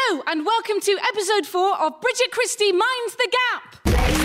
Hello, and welcome to episode 4 of Bridget Christie Minds the Gap.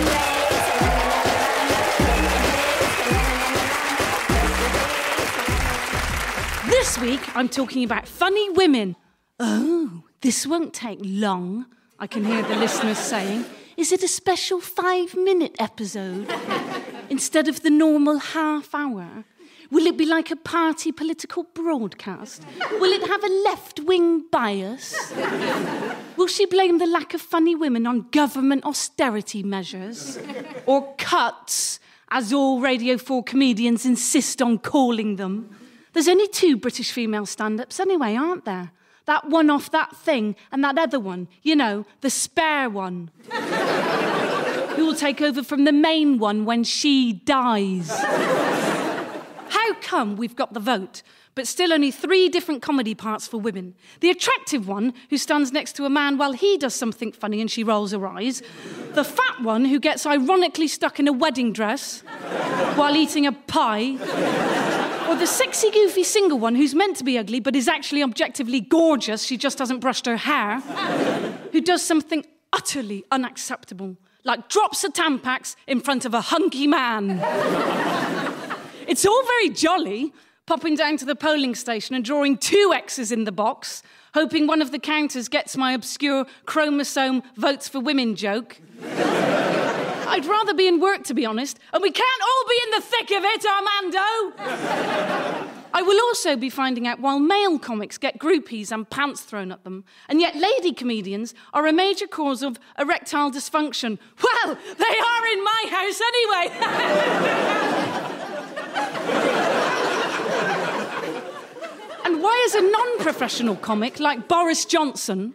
This week, I'm talking about funny women. Oh, this won't take long, I can hear the listeners saying. Is it a special 5-minute episode instead of the normal half hour? Will it be like a party political broadcast? Will it have a left-wing bias? Will she blame the lack of funny women on government austerity measures? Or cuts, as all Radio 4 comedians insist on calling them? There's only 2 British female stand-ups anyway, aren't there? That one off That Thing and that other one, you know, the spare one. Who will take over from the main one when she dies? How come we've got the vote, but still only 3 different comedy parts for women? The attractive one, who stands next to a man while he does something funny and she rolls her eyes. The fat one, who gets ironically stuck in a wedding dress while eating a pie. Or the sexy, goofy single one who's meant to be ugly but is actually objectively gorgeous, she just hasn't brushed her hair. Who does something utterly unacceptable, like drops a Tampax in front of a hunky man. It's all very jolly, popping down to the polling station and drawing 2 X's in the box, hoping one of the counters gets my obscure chromosome votes for women joke. I'd rather be in work, to be honest, and we can't all be in the thick of it, Armando! I will also be finding out why male comics get groupies and pants thrown at them, and yet lady comedians are a major cause of erectile dysfunction. Well, they are in my house anyway! And why is a non-professional comic like Boris Johnson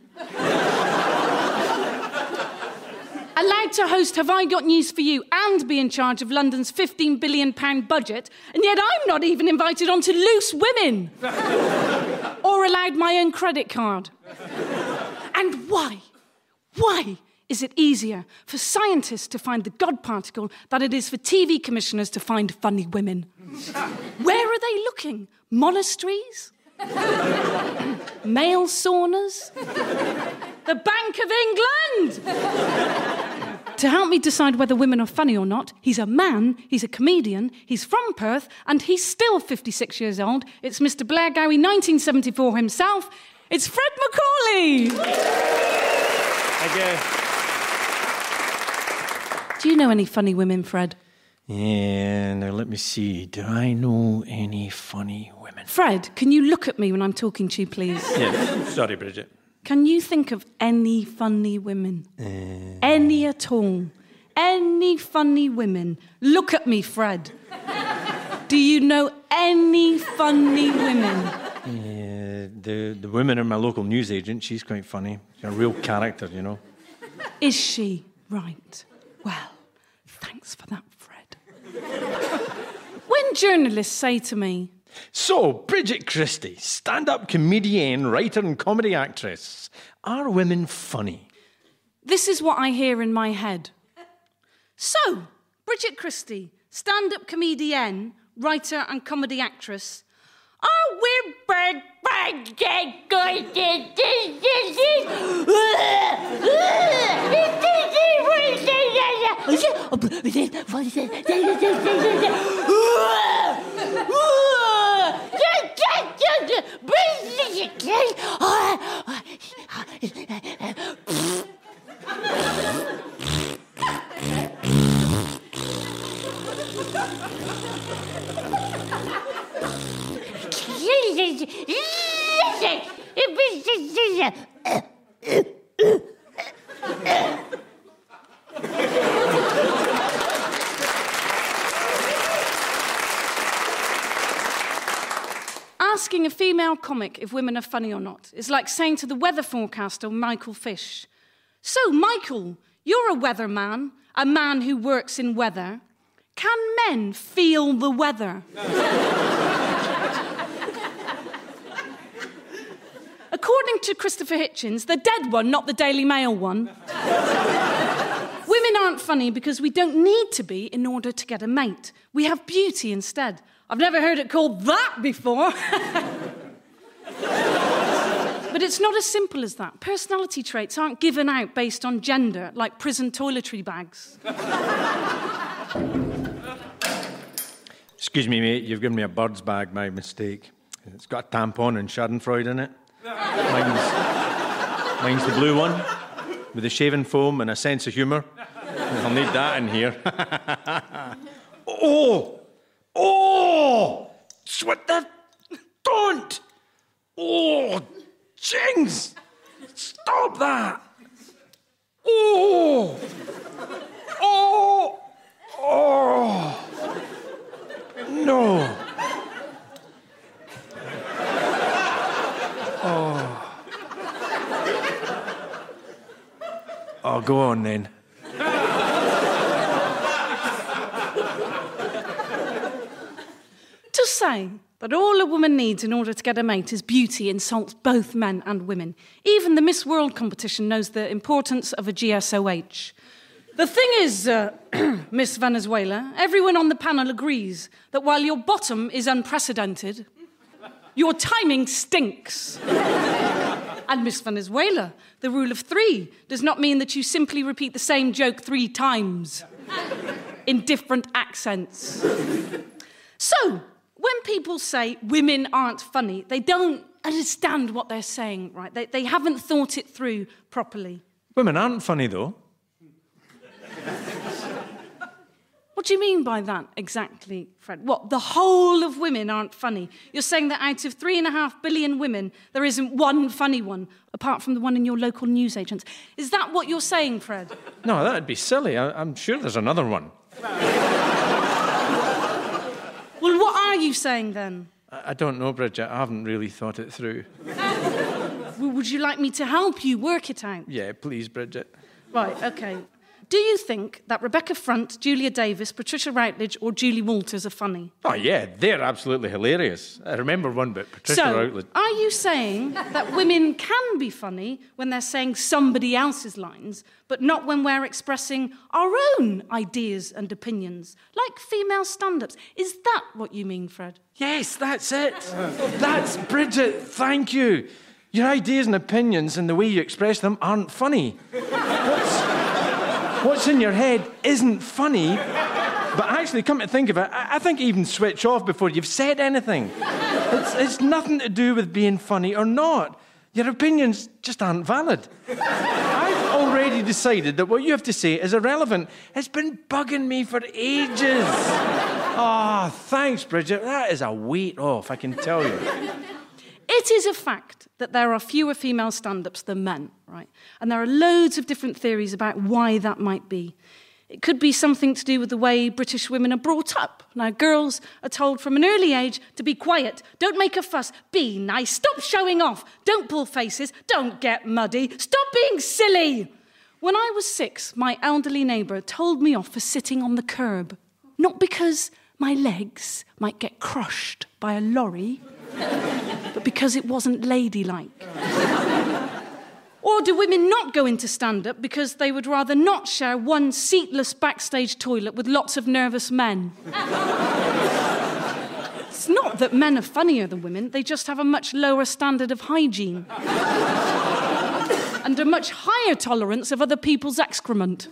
allowed to host Have I Got News For You and be in charge of London's £15 billion budget, and yet I'm not even invited onto Loose Women or allowed my own credit card? And why? Why is it easier for scientists to find the God particle than it is for TV commissioners to find funny women? Where are they looking? Monasteries? Male saunas? The Bank of England? To help me decide whether women are funny or not, he's a man, he's a comedian, he's from Perth, and he's still 56 years old. It's Mr. Blair Gowie, 1974 himself. It's Fred Macaulay! Thank you. Do you know any funny women, Fred? Yeah, now let me see. Do I know any funny women? Fred, can you look at me when I'm talking to you, please? Yeah, sorry, Bridget. Can you think of any funny women? Any at all? Any funny women? Look at me, Fred. Do you know any funny women? The woman in my local newsagent, she's quite funny. She's a real character, you know. Is she? Right. Well, thanks for that, Fred. When journalists say to me, "So, Bridget Christie, stand-up comedian, writer and comedy actress. Are women funny?" This is what I hear in my head. So, Bridget Christie, stand-up comedian, writer and comedy actress. Are we big? Asking a female comic if women are funny or not is like saying to the weather forecaster, Michael Fish, "So, Michael, you're a weatherman, a man who works in weather. Can men feel the weather?" According to Christopher Hitchens, the dead one, not the Daily Mail one, women aren't funny because we don't need to be in order to get a mate. We have beauty instead. I've never heard it called that before. But it's not as simple as that. Personality traits aren't given out based on gender, like prison toiletry bags. Excuse me, mate, you've given me a bird's bag, my mistake. It's got a tampon and Schadenfreude in it. Mine's the blue one, with the shaving foam and a sense of humour. I'll need that in here. Oh! What the... Don't! Oh, jings! Stop that! Oh! No! Oh, go on then. To say that all a woman needs in order to get a mate is beauty insults both men and women. Even the Miss World competition knows the importance of a GSOH. The thing is, Miss Venezuela, everyone on the panel agrees that while your bottom is unprecedented, your timing stinks. And Miss Venezuela, the rule of 3 does not mean that you simply repeat the same joke 3 times in different accents. So, when people say women aren't funny, they don't understand what they're saying, right? They haven't thought it through properly. Women aren't funny, though. What do you mean by that exactly, Fred? What, the whole of women aren't funny? You're saying that out of 3.5 billion women, there isn't one funny one, apart from the one in your local newsagents. Is that what you're saying, Fred? No, that'd be silly. I'm sure there's another one. Well, what are you saying, then? I don't know, Bridget. I haven't really thought it through. Well, would you like me to help you work it out? Yeah, please, Bridget. Right, OK. Do you think that Rebecca Front, Julia Davis, Patricia Routledge or Julie Walters are funny? Oh, yeah, they're absolutely hilarious. I remember one bit, Patricia Routledge. Are you saying that women can be funny when they're saying somebody else's lines, but not when we're expressing our own ideas and opinions, like female stand-ups? Is that what you mean, Fred? Yes, that's it. That's Bridget, thank you. Your ideas and opinions and the way you express them aren't funny. What's in your head isn't funny, but actually, come to think of it, I think even switch off before you've said anything. It's nothing to do with being funny or not. Your opinions just aren't valid. I've already decided that what you have to say is irrelevant. It's been bugging me for ages. Oh, thanks, Bridget. That is a weight off, I can tell you. It is a fact that there are fewer female stand-ups than men, right? And there are loads of different theories about why that might be. It could be something to do with the way British women are brought up. Now, girls are told from an early age to be quiet, don't make a fuss, be nice, stop showing off, don't pull faces, don't get muddy, stop being silly. When I was 6, my elderly neighbour told me off for sitting on the curb. Not because my legs might get crushed by a lorry, but because it wasn't ladylike. Or do women not go into stand-up because they would rather not share one seatless backstage toilet with lots of nervous men? It's not that men are funnier than women, they just have a much lower standard of hygiene. And a much higher tolerance of other people's excrement.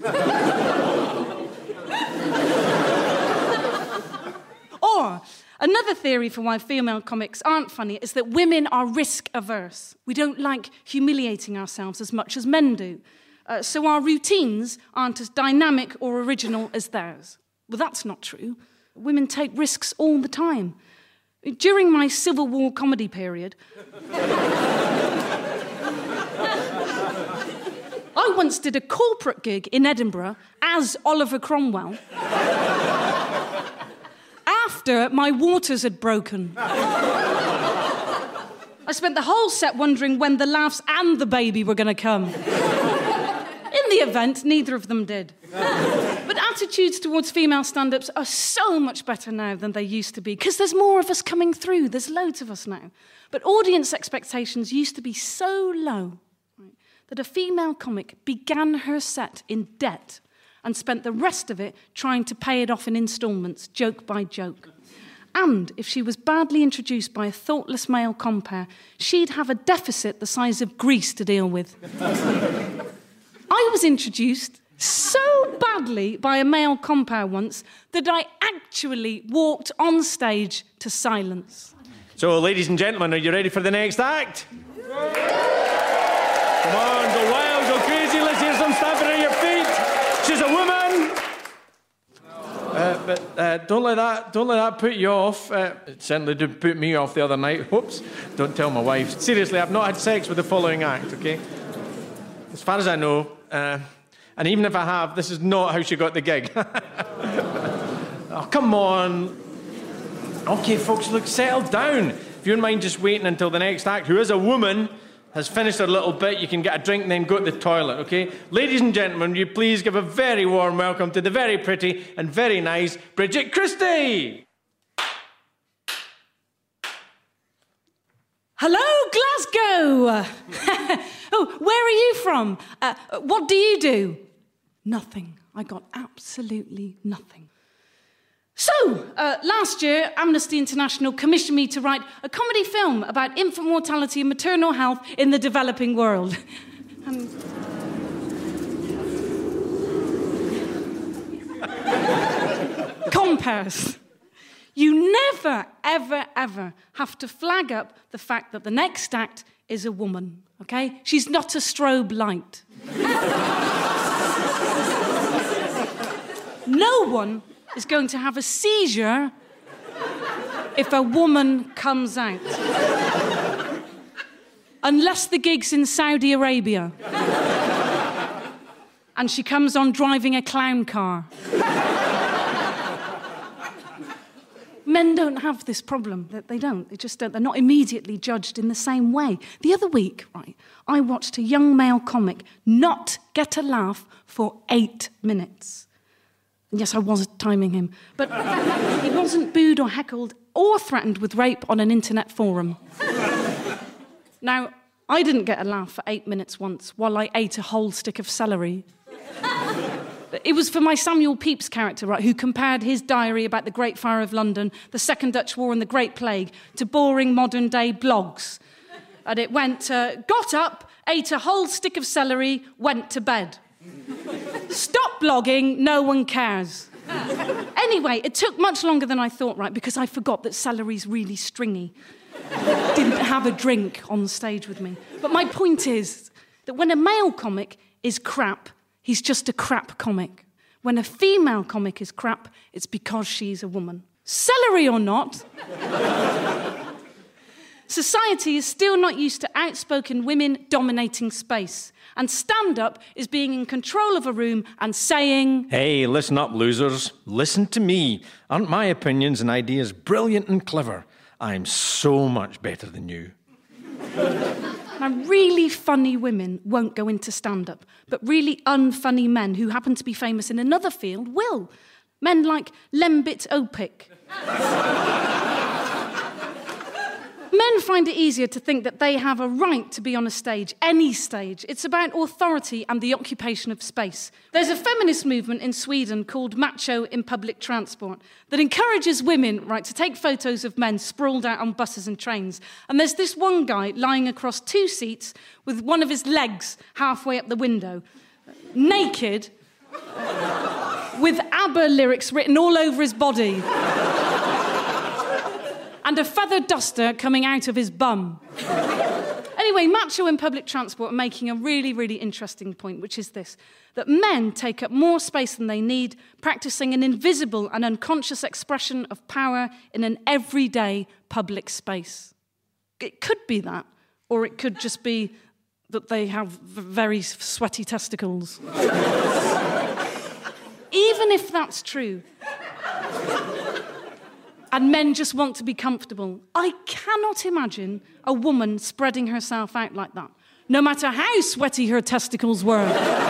Or another theory for why female comics aren't funny is that women are risk-averse. We don't like humiliating ourselves as much as men do. So our routines aren't as dynamic or original as theirs. Well, that's not true. Women take risks all the time. During my Civil War comedy period, I once did a corporate gig in Edinburgh as Oliver Cromwell after my waters had broken. I spent the whole set wondering when the laughs and the baby were going to come. In the event, neither of them did. But attitudes towards female stand-ups are so much better now than they used to be, because there's more of us coming through. There's loads of us now. But audience expectations used to be so low, right, that a female comic began her set in debt and spent the rest of it trying to pay it off in instalments, joke by joke. And if she was badly introduced by a thoughtless male compere, she'd have a deficit the size of Greece to deal with. I was introduced so badly by a male compere once that I actually walked on stage to silence. So, ladies and gentlemen, are you ready for the next act? Come on, go wild, go crazy. Let's hear some stamping on your feet. She's a woman. But don't let that put you off. It certainly did put me off the other night. Whoops! Don't tell my wife. Seriously, I've not had sex with the following act. Okay? As far as I know, and even if I have, this is not how she got the gig. Oh, come on. Okay, folks, look, settle down. If you don't mind just waiting until the next act, who is a woman, has finished her little bit, you can get a drink and then go to the toilet, okay? Ladies and gentlemen, will you please give a very warm welcome to the very pretty and very nice Bridget Christie. Hello, Glasgow! Oh, where are you from? What do you do? Nothing. I got absolutely nothing. So, last year, Amnesty International commissioned me to write a comedy film about infant mortality and maternal health in the developing world. Compares. You never, ever, ever have to flag up the fact that the next act is a woman, okay? She's not a strobe light. No one is going to have a seizure if a woman comes out. Unless the gig's in Saudi Arabia. And she comes on driving a clown car. Men don't have this problem. They don't. They just don't. They're not immediately judged in the same way. The other week, right, I watched a young male comic not get a laugh for 8 minutes. Yes, I was timing him. But he wasn't booed or heckled or threatened with rape on an internet forum. Now, I didn't get a laugh for 8 minutes once while I ate a whole stick of celery. It was for my Samuel Pepys character, right, who compared his diary about the Great Fire of London, the Second Dutch War and the Great Plague to boring modern-day blogs. And it went, got up, ate a whole stick of celery, went to bed. Stop blogging, no one cares. Anyway, it took much longer than I thought, right, because I forgot that celery's really stringy. Didn't have a drink on stage with me. But my point is that when a male comic is crap, he's just a crap comic. When a female comic is crap, it's because she's a woman. Celery or not, society is still not used to outspoken women dominating space. And stand-up is being in control of a room and saying, "Hey, listen up, losers. Listen to me. Aren't my opinions and ideas brilliant and clever? I'm so much better than you." Now, really funny women won't go into stand-up, but really unfunny men who happen to be famous in another field will. Men like Lembit Opik. Men find it easier to think that they have a right to be on a stage, any stage. It's about authority and the occupation of space. There's a feminist movement in Sweden called Macho in Public Transport that encourages women, right, to take photos of men sprawled out on buses and trains. And there's this one guy lying across 2 seats with one of his legs halfway up the window, naked, with ABBA lyrics written all over his body. And a feather duster coming out of his bum. Anyway, Macho in Public Transport are making a really, really interesting point, which is this, that men take up more space than they need, practicing an invisible and unconscious expression of power in an everyday public space. It could be that, or it could just be that they have very sweaty testicles. Even if that's true, and men just want to be comfortable, I cannot imagine a woman spreading herself out like that, no matter how sweaty her testicles were.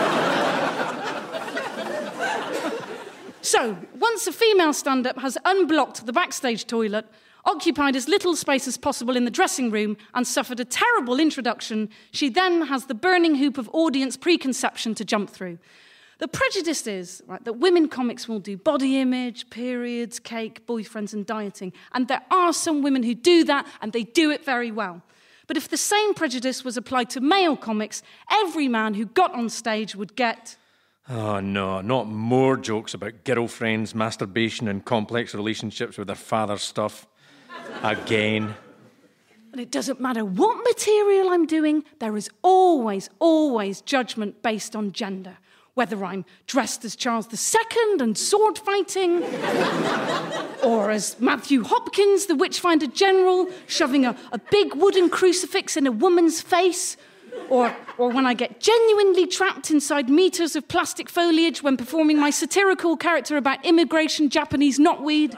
So, once a female stand-up has unblocked the backstage toilet, occupied as little space as possible in the dressing room, and suffered a terrible introduction, she then has the burning hoop of audience preconception to jump through. The prejudice is, right, that women comics will do body image, periods, cake, boyfriends, and dieting. And there are some women who do that, and they do it very well. But if the same prejudice was applied to male comics, every man who got on stage would get... Oh, no, not more jokes about girlfriends, masturbation, and complex relationships with their father's stuff. Again. And it doesn't matter what material I'm doing, there is always, always judgment based on gender. Whether I'm dressed as Charles II and sword fighting, or as Matthew Hopkins, the Witchfinder General, shoving a big wooden crucifix in a woman's face, or when I get genuinely trapped inside meters of plastic foliage when performing my satirical character about immigration Japanese knotweed.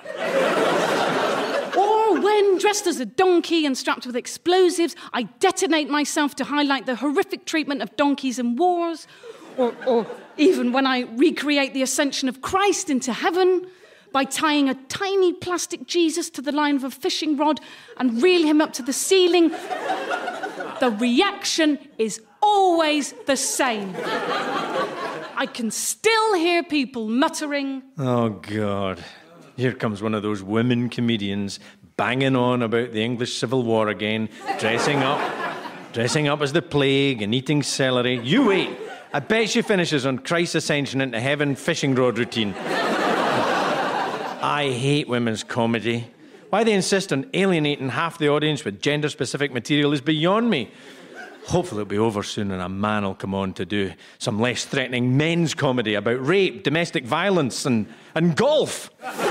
Or when, dressed as a donkey and strapped with explosives, I detonate myself to highlight the horrific treatment of donkeys in wars. Or even when I recreate the ascension of Christ into heaven by tying a tiny plastic Jesus to the line of a fishing rod and reel him up to the ceiling, the reaction is always the same. I can still hear people muttering, "Oh, God, here comes one of those women comedians banging on about the English Civil War again, dressing up as the plague and eating celery. You wait. I bet she finishes on Christ's ascension into heaven fishing rod routine." I hate women's comedy. Why they insist on alienating half the audience with gender-specific material is beyond me. Hopefully it'll be over soon and a man will come on to do some less threatening men's comedy about rape, domestic violence and golf.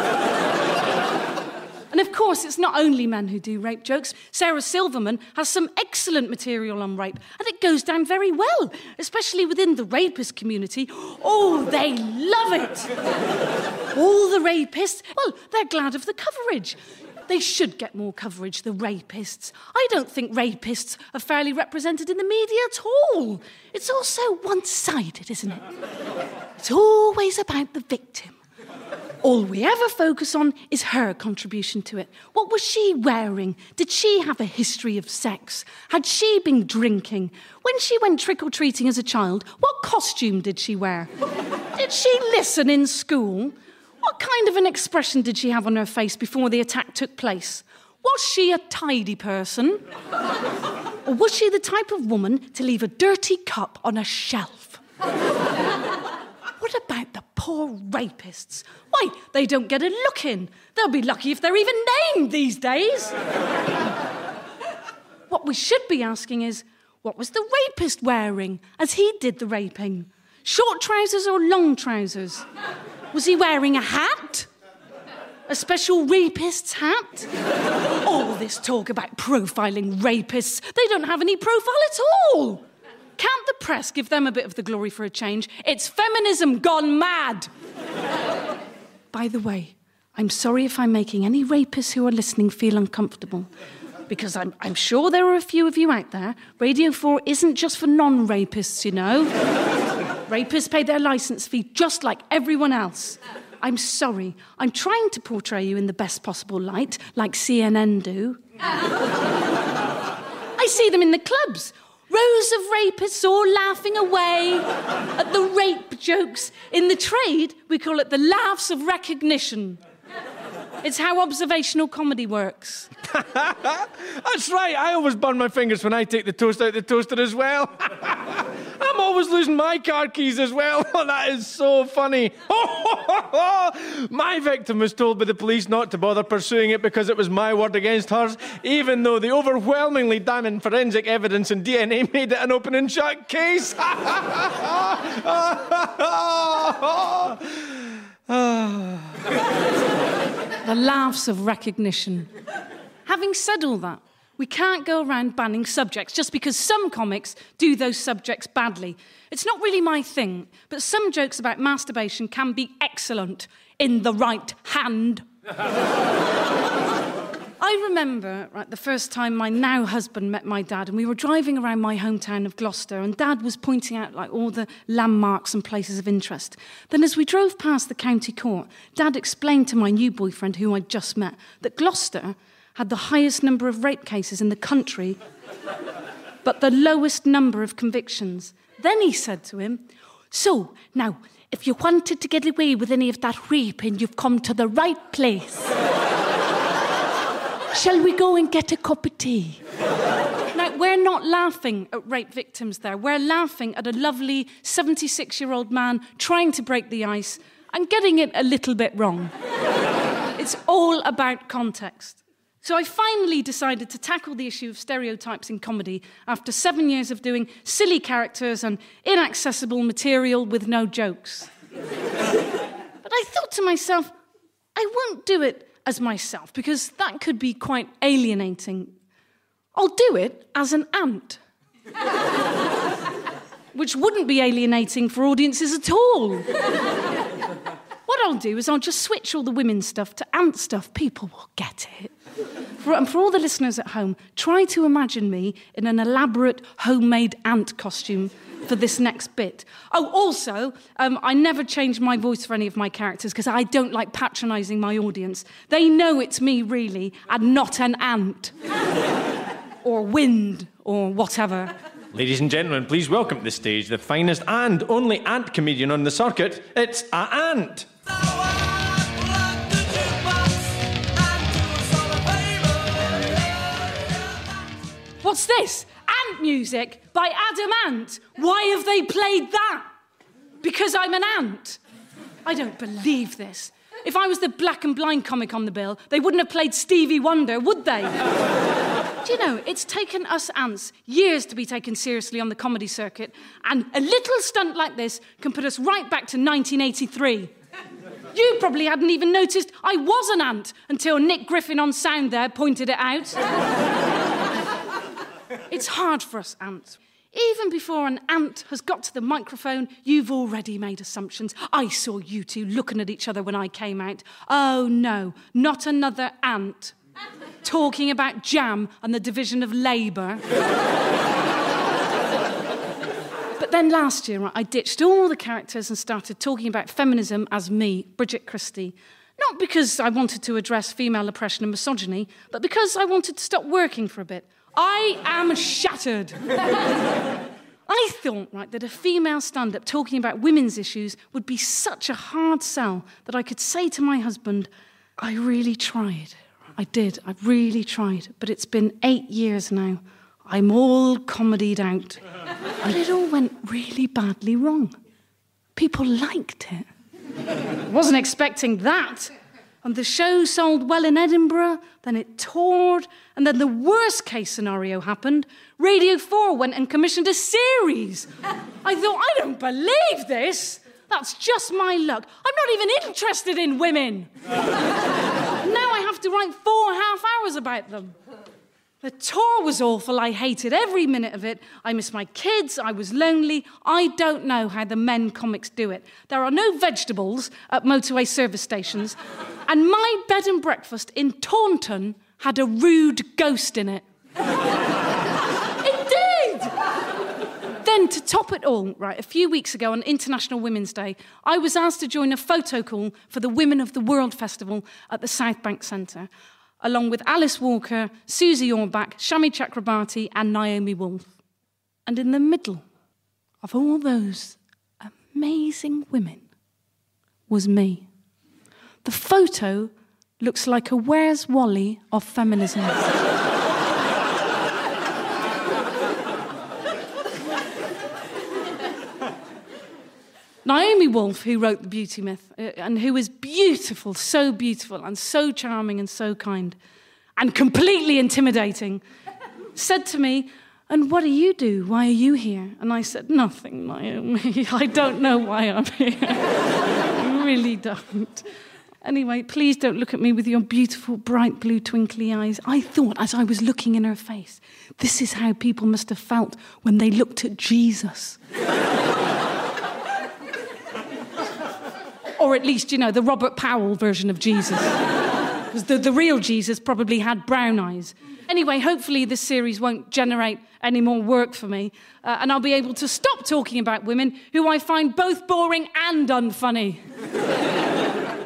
And of course, it's not only men who do rape jokes. Sarah Silverman has some excellent material on rape, and it goes down very well, especially within the rapist community. Oh, they love it. All the rapists, well, they're glad of the coverage. They should get more coverage, the rapists. I don't think rapists are fairly represented in the media at all. It's all so one-sided, isn't it? It's always about the victim. All we ever focus on is her contribution to it. What was she wearing? Did she have a history of sex? Had she been drinking? When she went trick-or-treating as a child, what costume did she wear? Did she listen in school? What kind of an expression did she have on her face before the attack took place? Was she a tidy person? Or was she the type of woman to leave a dirty cup on a shelf? What about the poor rapists? Why, they don't get a look in. They'll be lucky if they're even named these days. What we should be asking is, what was the rapist wearing as he did the raping? Short trousers or long trousers? Was he wearing a hat? A special rapist's hat? All this talk about profiling rapists, they don't have any profile at all. Can't the press give them a bit of the glory for a change? It's feminism gone mad. By the way, I'm sorry if I'm making any rapists who are listening feel uncomfortable, because I'm sure there are a few of you out there. Radio 4 isn't just for non-rapists, you know. Rapists pay their licence fee just like everyone else. I'm sorry. I'm trying to portray you in the best possible light, like CNN do. I see them in the clubs. Rows of rapists all laughing away at the rape jokes. In the trade, we call it the laughs of recognition. It's how observational comedy works. That's right. I always burn my fingers when I take the toast out the toaster as well. I'm always losing my car keys as well. Oh, that is so funny. My victim was told by the police not to bother pursuing it because it was my word against hers, even though the overwhelmingly damning forensic evidence and DNA made it an open and shut case. The laughs of recognition. Having said all that, we can't go around banning subjects just because some comics do those subjects badly. It's not really my thing, but some jokes about masturbation can be excellent in the right hand. I remember, the first time my now husband met my dad, and we were driving around my hometown of Gloucester, and Dad was pointing out all the landmarks and places of interest. Then as we drove past the county court, Dad explained to my new boyfriend, who I'd just met, that Gloucester had the highest number of rape cases in the country, but the lowest number of convictions. Then he said to him, So, now, if you wanted to get away with any of that raping, you've come to the right place. Shall we go and get a cup of tea? Now, we're not laughing at rape victims there. We're laughing at a lovely 76-year-old man trying to break the ice and getting it a little bit wrong. It's all about context. So I finally decided to tackle the issue of stereotypes in comedy after 7 years of doing silly characters and inaccessible material with no jokes. But I thought to myself, I won't do it as myself because that could be quite alienating. I'll do it as an ant. Which wouldn't be alienating for audiences at all. What I'll do is I'll just switch all the women's stuff to ant stuff. People will get it. And for all the listeners at home, try to imagine me in an elaborate homemade ant costume for this next bit. Oh, also, I never change my voice for any of my characters because I don't like patronising my audience. They know it's me, really, and not an ant. Or wind, or whatever. Ladies and gentlemen, please welcome to the stage the finest and only ant comedian on the circuit. It's a ant. What's this? Ant music by Adam Ant. Why have they played that? Because I'm an ant. I don't believe this. If I was the Black and Blind comic on the bill, they wouldn't have played Stevie Wonder, would they? Do you know, it's taken us ants years to be taken seriously on the comedy circuit, and a little stunt like this can put us right back to 1983. You probably hadn't even noticed I was an ant until Nick Griffin on sound there pointed it out. It's hard for us ants. Even before an ant has got to the microphone, you've already made assumptions. I saw you two looking at each other when I came out. Oh, no, not another ant. Talking about jam and the division of labour. But then last year, I ditched all the characters and started talking about feminism as me, Bridget Christie. Not because I wanted to address female oppression and misogyny, but because I wanted to stop working for a bit. I am shattered. I thought, right, that a female stand-up talking about women's issues would be such a hard sell that I could say to my husband, I really tried. I did. I really tried. But it's been 8 years now. I'm all comedied out. But it all went really badly wrong. People liked it. I wasn't expecting that. And the show sold well in Edinburgh, then it toured, and then the worst case scenario happened. Radio 4 went and commissioned a series. I thought, I don't believe this. That's just my luck. I'm not even interested in women. Now I have to write 4.5 hours about them. The tour was awful. I hated every minute of it. I missed my kids. I was lonely. I don't know how the men comics do it. There are no vegetables at motorway service stations. And my bed and breakfast in Taunton had a rude ghost in it. It did! Then, to top it all, right, a few weeks ago on International Women's Day, I was asked to join a photo call for the Women of the World Festival at the South Bank Centre, along with Alice Walker, Susie Orbach, Shami Chakrabarti and Naomi Wolf. And in the middle of all those amazing women was me. The photo looks like a Where's Wally of feminism. Naomi Wolf, who wrote The Beauty Myth, and who is beautiful, so beautiful, and so charming and so kind, and completely intimidating, said to me, "And what do you do? Why are you here?" And I said, "Nothing, Naomi. I don't know why I'm here. I really don't. Anyway, please don't look at me with your beautiful, bright blue, twinkly eyes." I thought, as I was looking in her face, this is how people must have felt when they looked at Jesus. Or at least, you know, the Robert Powell version of Jesus. Because the real Jesus probably had brown eyes. Anyway, hopefully this series won't generate any more work for me, and I'll be able to stop talking about women who I find both boring and unfunny.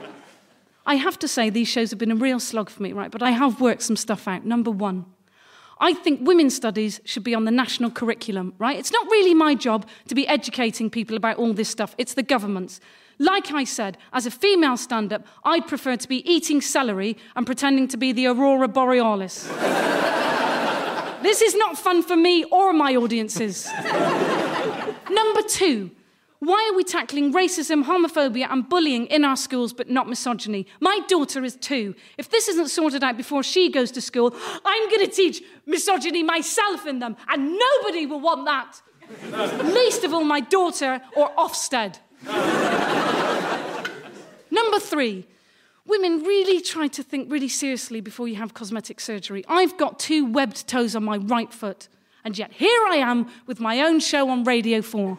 I have to say, these shows have been a real slog for me, right? But I have worked some stuff out. Number one, I think women's studies should be on the national curriculum, right? It's not really my job to be educating people about all this stuff. It's the government's. Like I said, as a female stand-up, I'd prefer to be eating celery and pretending to be the Aurora Borealis. This is not fun for me or my audiences. Number 2. Why are we tackling racism, homophobia and bullying in our schools but not misogyny? My daughter is 2. If this isn't sorted out before she goes to school, I'm going to teach misogyny myself in them, and nobody will want that. Least of all my daughter or Ofsted. Number 3. Women really try to think really seriously before you have cosmetic surgery. I've got 2 webbed toes on my right foot, and yet here I am with my own show on Radio 4.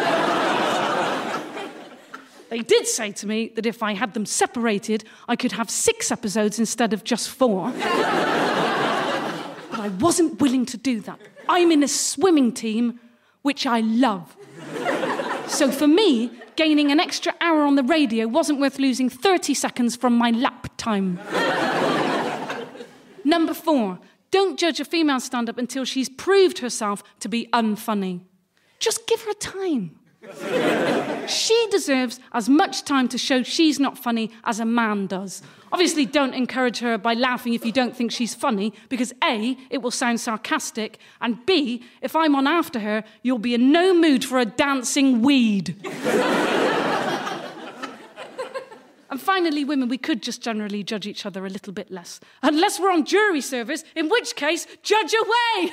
They did say to me that if I had them separated, I could have 6 episodes instead of just 4. But I wasn't willing to do that. I'm in a swimming team, which I love. So for me, gaining an extra hour on the radio wasn't worth losing 30 seconds from my lap time. Number 4, don't judge a female stand-up until she's proved herself to be unfunny. Just give her time. She deserves as much time to show she's not funny as a man does. Obviously, don't encourage her by laughing if you don't think she's funny, because A, it will sound sarcastic, and B, if I'm on after her, you'll be in no mood for a dancing weed. And finally, women, we could just generally judge each other a little bit less. Unless we're on jury service, in which case, judge away!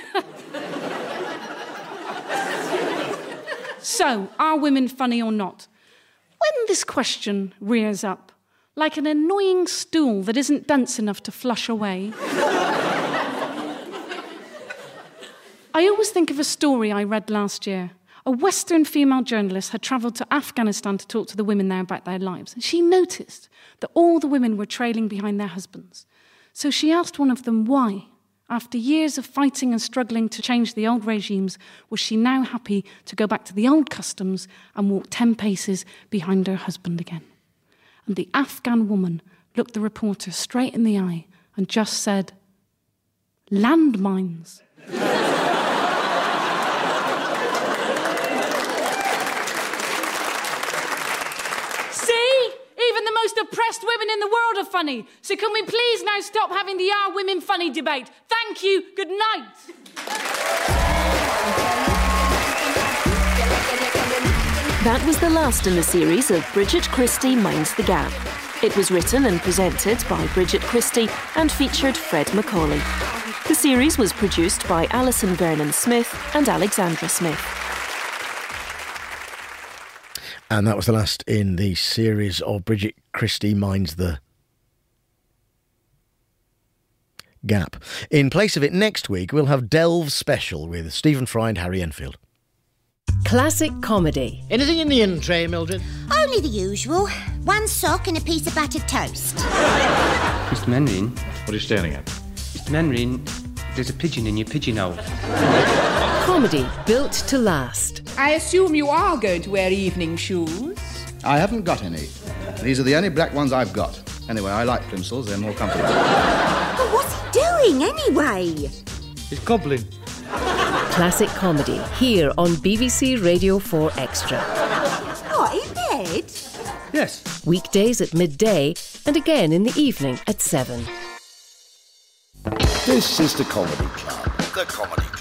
So, are women funny or not? When this question rears up, like an annoying stool that isn't dense enough to flush away, I always think of a story I read last year. A Western female journalist had travelled to Afghanistan to talk to the women there about their lives, and she noticed that all the women were trailing behind their husbands. So she asked one of them why. After years of fighting and struggling to change the old regimes, was she now happy to go back to the old customs and walk 10 paces behind her husband again? And the Afghan woman looked the reporter straight in the eye and just said, landmines. Even the most oppressed women in the world are funny. So can we please now stop having the Are Women Funny debate? Thank you. Good night. That was the last in the series of Bridget Christie Minds the Gap. It was written and presented by Bridget Christie and featured Fred Macaulay. The series was produced by Alison Vernon-Smith and Alexandra Smith. And that was the last in the series of Bridget Christie Minds the Gap. In place of it next week, we'll have Delve Special with Stephen Fry and Harry Enfield. Classic comedy. Anything in the in tray, Mildred? Only the usual. 1 sock and a piece of buttered toast. Mr. Manrin. What are you staring at? Mr. Manrin, there's a pigeon in your pigeonhole. Comedy built to last. I assume you are going to wear evening shoes? I haven't got any. These are the only black ones I've got. Anyway, I like Plimsolls, they're more comfortable. But what's he doing anyway? He's cobbling. Classic comedy, here on BBC Radio 4 Extra. What, in bed? Yes. Weekdays at midday and again in the evening at 7. This is the Comedy Club. The Comedy